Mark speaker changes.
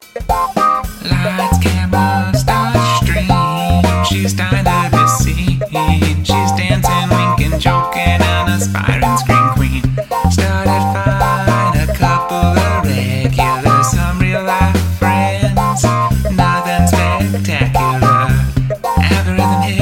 Speaker 1: Lights, camera, start stream. She's dying to be seen. She's dancing, winking, joking, an aspiring screen queen. Started fine, a couple of regulars, some real life friends. Nothing spectacular. Algorithm hit.